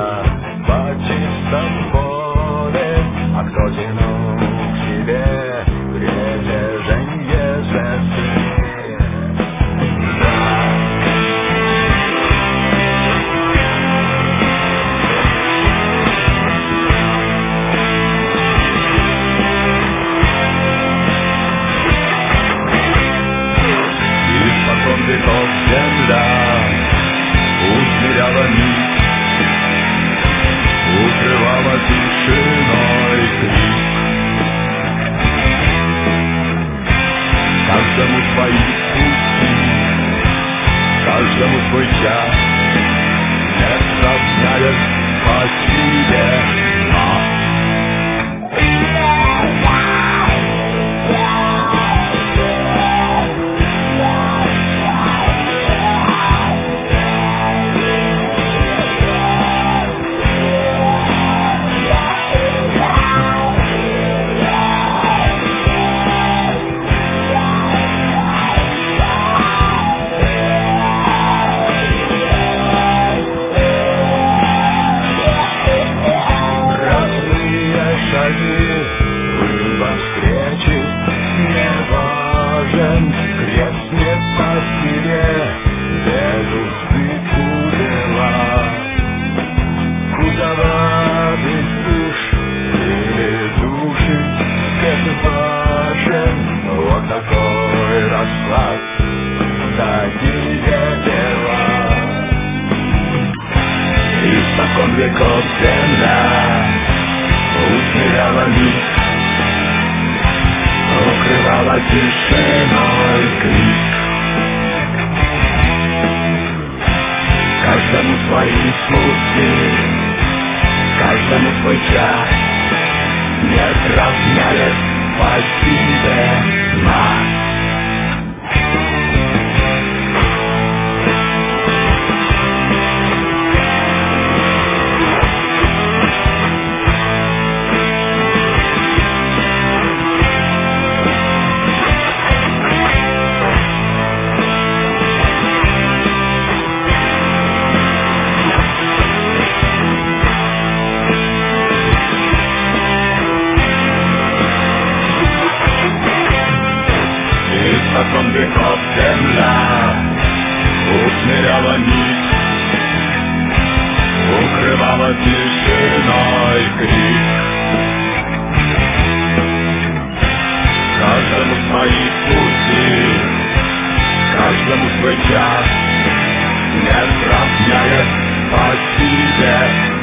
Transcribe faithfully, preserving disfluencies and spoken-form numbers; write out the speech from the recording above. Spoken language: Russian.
по чистом поле, а кто тянул к себе притяженье звезды. Да. Испокон веков земля усмиряла мир, укрывала тишиной крик. Каждому свои пути, каждому свой час, не сравняет по себе нас. Испокон веков земля усмиряла мир, укрывала тишиной крик. Каждому свои пути, каждому свой час, не сравняет по себе нас. Испокон веков земля усмиряла мир, укрывала тишиной крик. Каждому свои пути, каждому свой час, не сравняет по себе